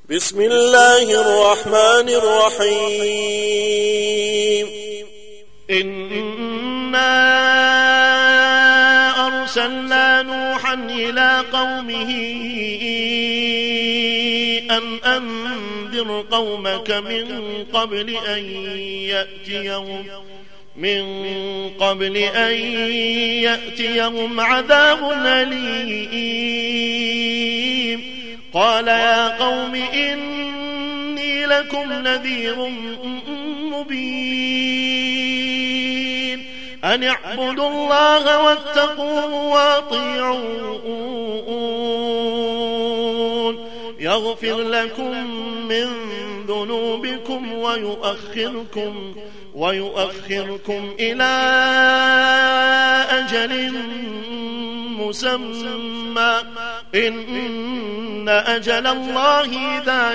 بسم الله الرحمن الرحيم إنا أرسلنا نوحا إلى قومه أن أنذر قومك من قبل أن يأتيهم عذاب أليم قال يا قوم إني لكم نذير مبين أن اعبدوا الله واتقوه وأطيعون يغفر لكم من ذنوبكم ويؤخركم إلى أجل مسمى إن أجل الله إذا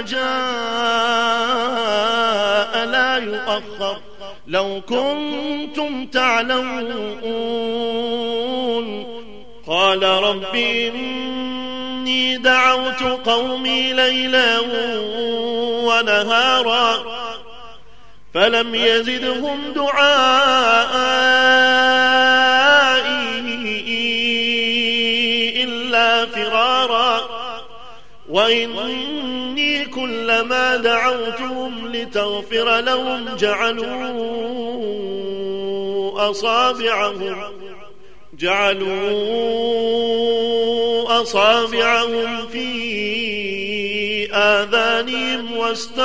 جاء لا يؤخر لو كنتم تعلمون قال رب إني دعوت قومي ليلا ونهارا فلم يزدهم دعائي إلا فرارا وإني كلما دعوتهم لتغفر لهم جعلوا أصابعهم في آذانهم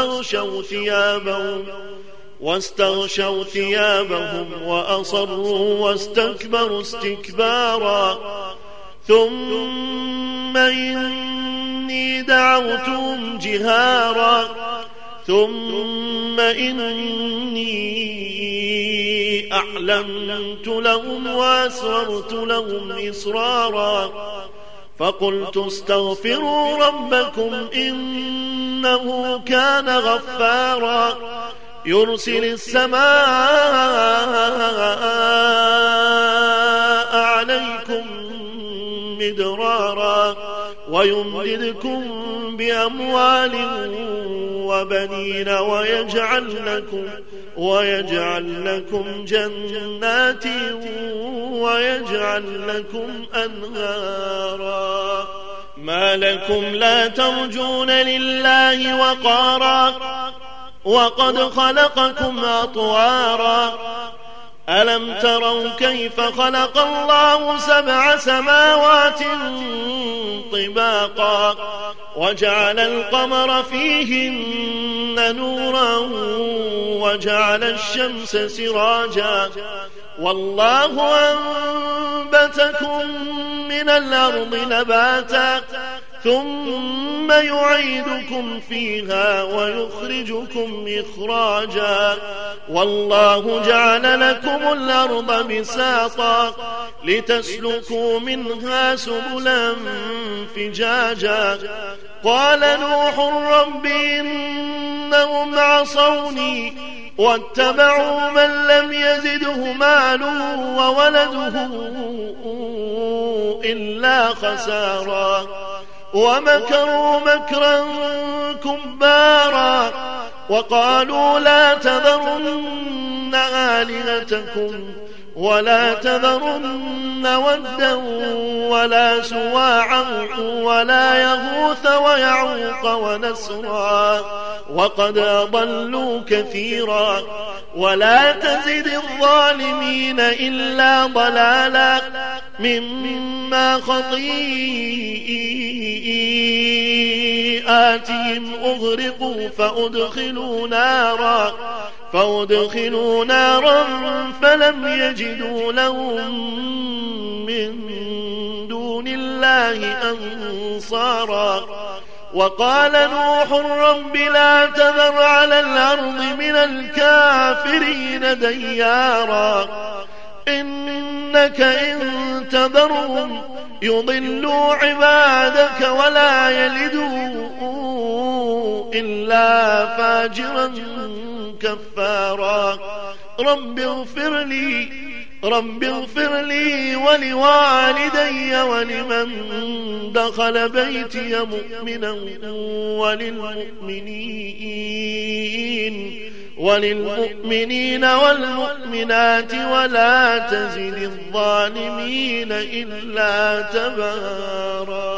واستغشوا ثيابهم وأصروا واستكبروا استكبارا ثم إني دعوتهم جهارا ثم إني أعلنت لهم وأسررت لهم إسرارا فقلت استغفروا ربكم إنه كان غفارا يرسل السماء عليكم مدرارا ويمددكم بأموال وبنين ويجعل لكم جنات ويجعل لكم أنهارا ما لكم لا ترجون لله وقارا وقد خلقكم أطوارا ألم تروا كيف خلق الله 7 سماوات طباقا وجعل القمر فيهن نورا وجعل الشمس سراجا والله أنبتكم من الأرض نباتا ثم يعيدكم فيها ويخرجكم إخراجا والله جعل لكم الأرض بساطا لتسلكوا منها سبلا فجاجا قال نوح رب إنهم عصوني واتبعوا من لم يزده ماله وولده إلا خسارا ومكروا مكرا كبارا وقالوا لا تذرن آلهتكم ولا تذرن ودا ولا سواعا ولا يغوث ويعوق ونسرا وقد أضلوا كثيرا ولا تزد الظالمين إلا ضلالا مما خطيئاتهم أغرقوا فأدخلوا نارا فلم يجدوا لهم من دون الله أنصارا وقال نوح رب لا تذر على الأرض من الكافرين ديارا إنك إن تذرهم يضلوا عبادك ولا يلدوا إلا فاجرا كفارا رب اغفر لي رب اغفر لي ولوالدي ولمن دخل بيتي مؤمنا وللمؤمنين والمؤمنات ولا تزد الظالمين إلا تبارا.